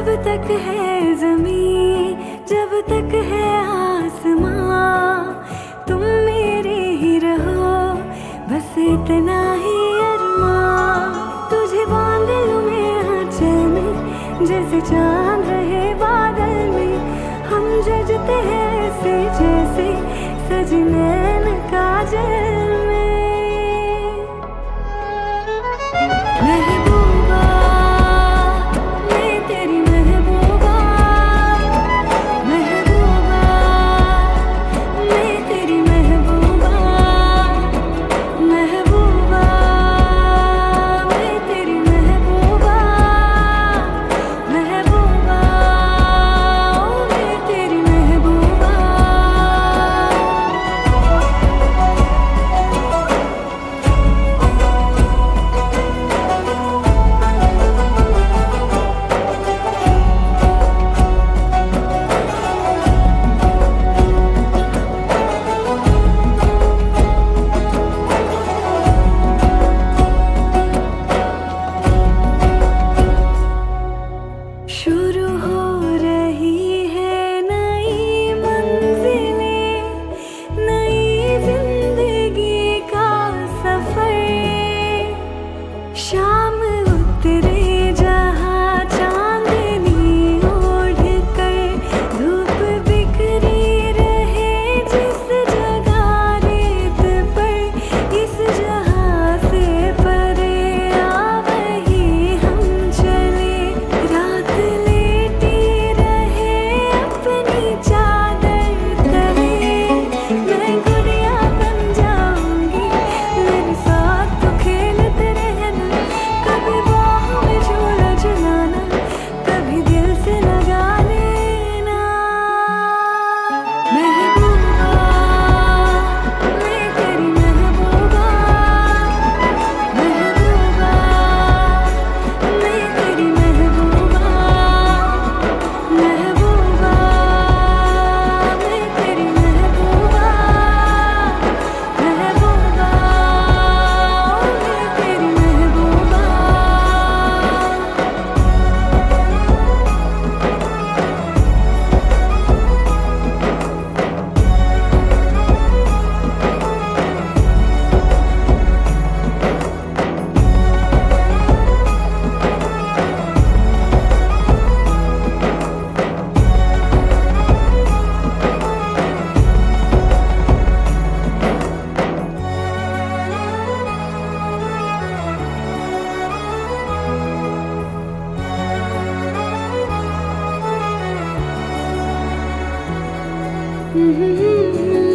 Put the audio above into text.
तक है ज़मीं, जब तक है आसमां, तुम मेरे ही रहो, बस इतना ही अरमां। तुझे बांध लूं मैं आंचल में, जैसे चांद रहे बादल में। हम जजते हैं ऐसे जैसे सजनैन काजल में। महबूबा मैं तेरी महबूबा, महबूबा मैं तेरी महबूबा, महबूबा मैं तेरी महबूबा, महबूबा मैं तेरी महबूबा। शुरू हो रही है नई मंजिलें, नई जिंदगी का सफर। शाम उतरे जहाँ चांदनी ओढ़ कर, धूप बिखरी रहे जिस जगह रेत पर। इस जहाँ से परे आ वहीं हम चले, रात लेटी रहे अपनी चादर तले। मैं गुड़िया बन जाऊंगी, मेरे साथ तो खेलते रहना। कभी बाहों में झूला झुलाना, कभी दिल से लगा लेना। महबूबा मैं तेरी महबूबा, महबूबा मैं तेरी महबूबा, महबूबा मैं तेरी महबूबा, महबूबा मैं तेरी महबूबा। Mm-hmm.